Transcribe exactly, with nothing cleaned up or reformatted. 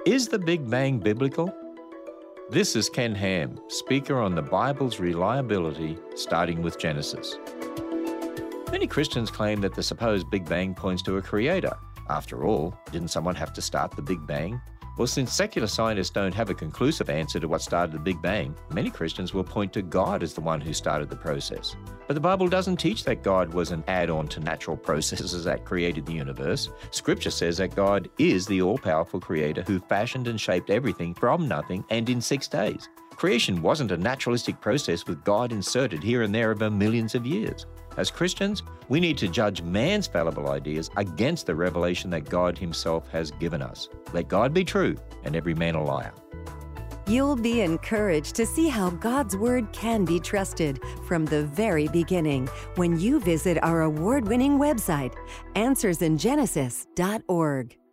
Is the Big Bang biblical? This is Ken Ham, speaker on the Bible's reliability, starting with Genesis. Many Christians claim that the supposed Big Bang points to a creator. After all, didn't someone have to start the Big Bang? Well, since secular scientists don't have a conclusive answer to what started the Big Bang, many Christians will point to God as the one who started the process. But the Bible doesn't teach that God was an add-on to natural processes that created the universe. Scripture says that God is the all-powerful creator who fashioned and shaped everything from nothing and in six days. Creation wasn't a naturalistic process with God inserted here and there over millions of years. As Christians, we need to judge man's fallible ideas against the revelation that God himself has given us. Let God be true and every man a liar. You'll be encouraged to see how God's Word can be trusted from the very beginning when you visit our award-winning website, answers in genesis dot org.